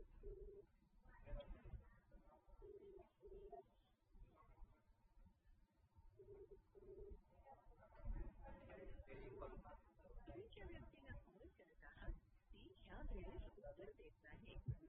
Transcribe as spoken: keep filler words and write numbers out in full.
पूर्वीच्या व्यक्तीला कॉल करत आहात ती ह्या वेळेस उत्तर देत नाही